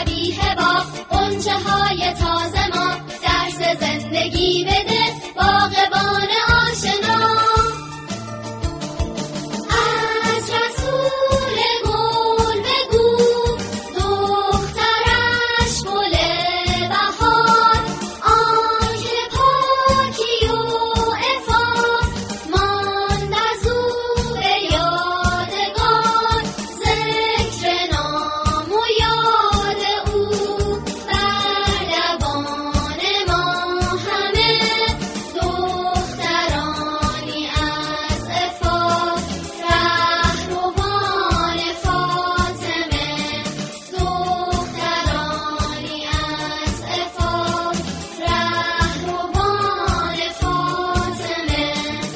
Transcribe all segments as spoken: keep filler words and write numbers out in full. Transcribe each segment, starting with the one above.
شبیه باغ، غنچه های تازه ما، درس زندگی بده باغبان آشنا. از رسول گل بگو، دخترش گل بهار، آن که پاکی و عفاف ماند از او به یادگار. ذکر نام و یاد او بر لبان ما همه، دخترانی از عفاف رهروان فاطمه. دخترانی از عفاف رهروان فاطمه.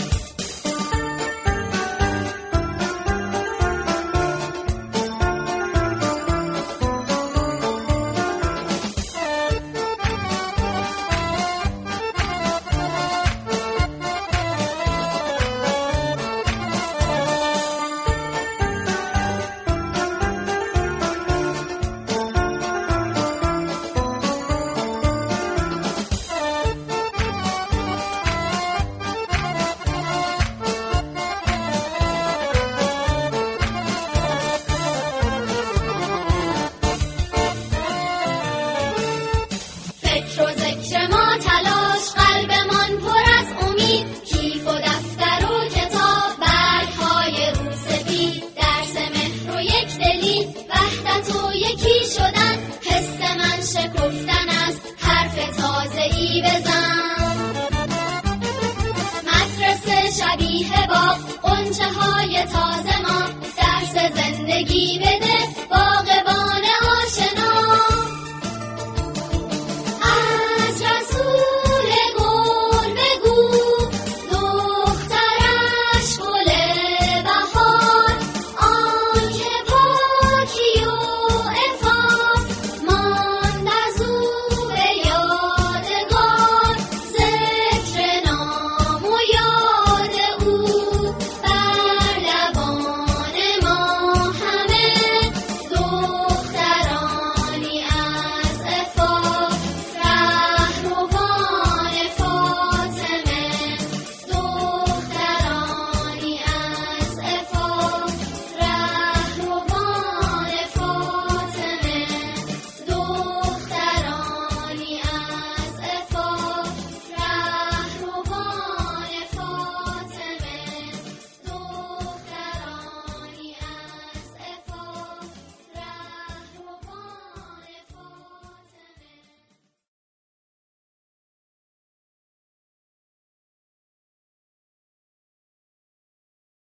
فکر و ذکر ما تلاش، قلبمان پر از امید، کیف و دفتر و کتاب، برگ‌های رو سفید، درس مهر و یک دلی، وحدت و یکی شدن، حس من شکفتن است، حرف تازه‌ای بزن. مدرسه شبیه باغ، غنچه های تازه